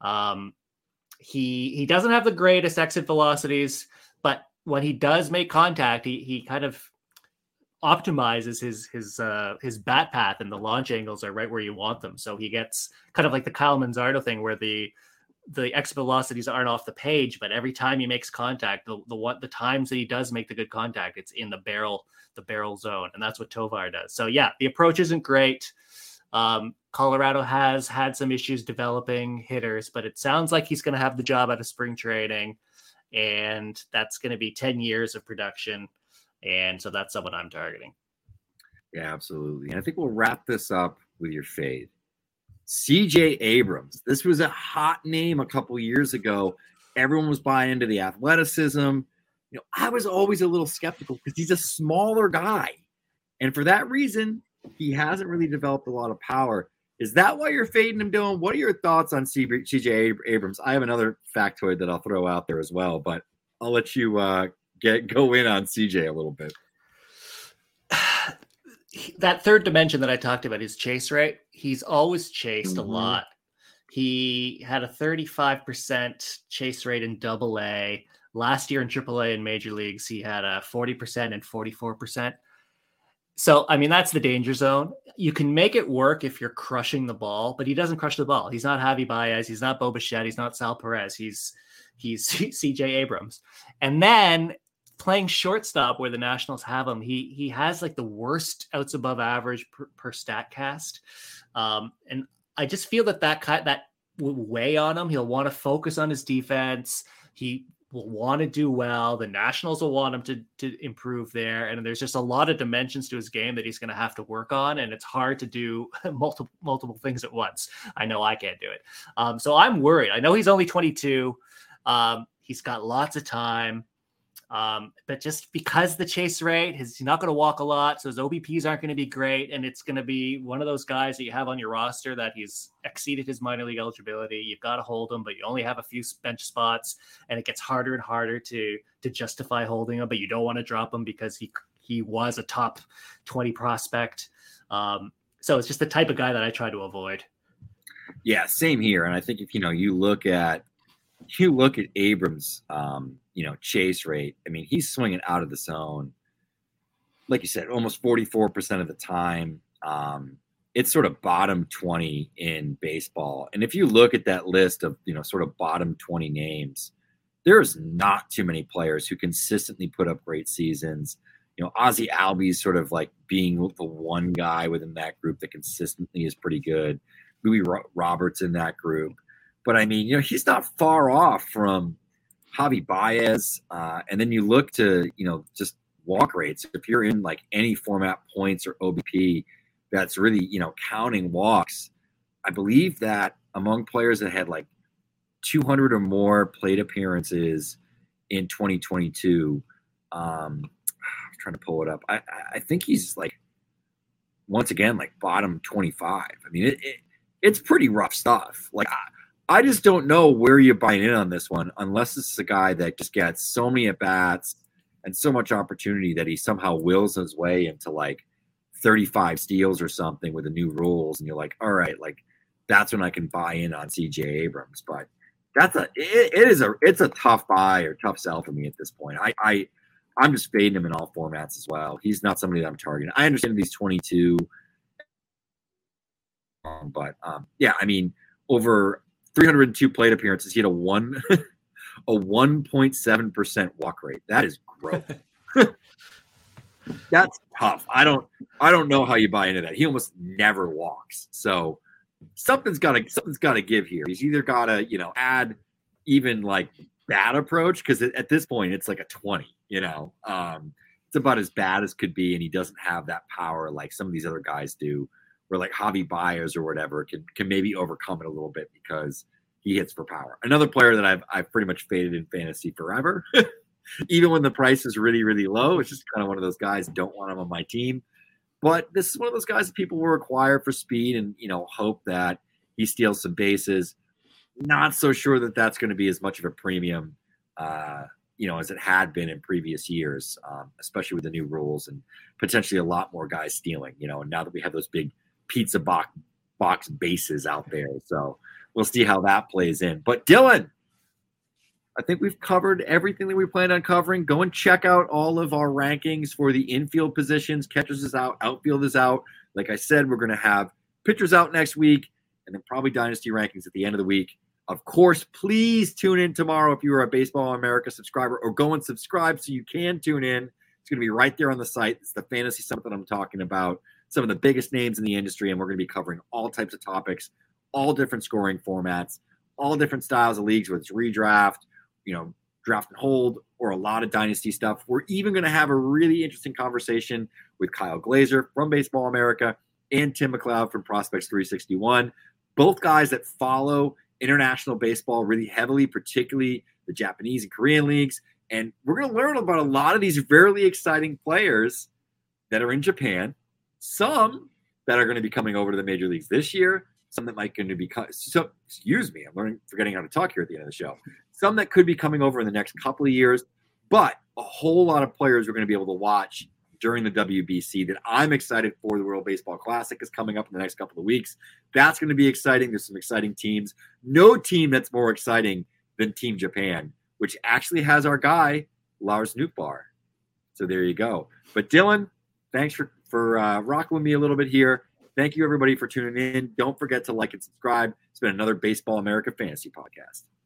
He doesn't have the greatest exit velocities, but when he does make contact, he kind of optimizes his bat path, and the launch angles are right where you want them. So he gets kind of like the Kyle Manzardo thing, where the exit velocities aren't off the page, but every time he makes contact, the times that he does make the good contact, it's in the barrel zone. And that's what Tovar does. So yeah, the approach isn't great. Colorado has had some issues developing hitters, but it sounds like he's going to have the job out of spring training, and that's going to be 10 years of production. And so that's someone I'm targeting. Yeah, absolutely. And I think we'll wrap this up with your fade. CJ Abrams. This was a hot name a couple years ago. Everyone was buying into the athleticism. I was always a little skeptical because he's a smaller guy. And for that reason, he hasn't really developed a lot of power. Is that why you're fading him, Dylan? What are your thoughts on CJ Abrams? I have another factoid that I'll throw out there as well, but I'll let you go in on CJ a little bit. That third dimension that I talked about is chase rate. He's always chased a lot. He had a 35% chase rate in AA. Last year in AAA and major leagues, he had a 40% and 44%. So, I mean, that's the danger zone. You can make it work if you're crushing the ball, but he doesn't crush the ball. He's not Javi Baez. He's not Bo Bichette. He's not Sal Perez. He's CJ Abrams. And then playing shortstop where the Nationals have him, he has like the worst outs above average per StatCast. And I just feel that will weigh on him. He'll want to focus on his defense. He will want to do well. The Nationals will want him to improve there. And there's just a lot of dimensions to his game that he's going to have to work on. And it's hard to do multiple things at once. I know I can't do it. So I'm worried. I know he's only 22. He's got lots of time. But just because the chase rate, he's not going to walk a lot, so his OBPs aren't going to be great, and it's going to be one of those guys that you have on your roster that he's exceeded his minor league eligibility. You've got to hold him, but you only have a few bench spots, and it gets harder and harder to justify holding him, but you don't want to drop him because he was a top 20 prospect. So it's just the type of guy that I try to avoid. Yeah, same here. And I think if you look at Abrams, chase rate, I mean, he's swinging out of the zone, like you said, almost 44% of the time. It's sort of bottom 20 in baseball. And if you look at that list of, sort of bottom 20 names, there's not too many players who consistently put up great seasons. Ozzie Albies sort of like being the one guy within that group that consistently is pretty good. Louis Roberts in that group. But I mean, he's not far off from Javi Baez. And then you look to, just walk rates. If you're in like any format points or OBP that's really, counting walks, I believe that among players that had like 200 or more plate appearances in 2022, I'm trying to pull it up. I think he's like, once again, like bottom 25. I mean, it's pretty rough stuff. Like, I just don't know where you're buying in on this one, unless this is a guy that just gets so many at-bats and so much opportunity that he somehow wills his way into like 35 steals or something with the new rules. And you're like, all right, like that's when I can buy in on CJ Abrams. But it's a tough buy or tough sell for me at this point. I'm just fading him in all formats as well. He's not somebody that I'm targeting. I understand he's 22. But yeah, I mean, over 302 plate appearances, he had a 1.7% walk rate. That is gross. That's tough. I don't know how you buy into that. He almost never walks. So something's got to give here. He's either got to, add even like bad approach, because at this point it's like a 20. It's about as bad as could be, and he doesn't have that power like some of these other guys do, where like Javi Baez or whatever can maybe overcome it a little bit because he hits for power. Another player that I've pretty much faded in fantasy forever, even when the price is really, really low. It's just kind of one of those guys, don't want him on my team. But this is one of those guys that people will acquire for speed and, hope that he steals some bases. Not so sure that that's going to be as much of a premium, as it had been in previous years, especially with the new rules and potentially a lot more guys stealing, and now that we have those big pizza box bases out there. So we'll see how that plays in. But Dylan, I think we've covered everything that we planned on covering. Go and check out all of our rankings for the infield positions. Catchers is out, outfield is out. Like I said, we're going to have pitchers out next week, and then probably dynasty rankings at the end of the week. Of course, please tune in tomorrow if you are a Baseball America subscriber, or go and subscribe so you can tune in. It's going to be right there on the site. It's the Fantasy Summit that I'm talking about. Some of the biggest names in the industry, and we're going to be covering all types of topics, all different scoring formats, all different styles of leagues, whether it's redraft, draft and hold, or a lot of dynasty stuff. We're even going to have a really interesting conversation with Kyle Glazer from Baseball America and Tim McLeod from Prospects 361, both guys that follow international baseball really heavily, particularly the Japanese and Korean leagues. And we're going to learn about a lot of these very exciting players that are in Japan, some that are going to be coming over to the major leagues this year, some that might going to be forgetting how to talk here at the end of the show. Some that could be coming over in the next couple of years, but a whole lot of players we're going to be able to watch during the WBC that I'm excited for. The World Baseball Classic is coming up in the next couple of weeks. That's going to be exciting. There's some exciting teams. No team that's more exciting than Team Japan, which actually has our guy, Lars Nootbaar. So there you go. But Dylan, thanks for rocking with me a little bit here. Thank you, everybody, for tuning in. Don't forget to like and subscribe. It's been another Baseball America Fantasy Podcast.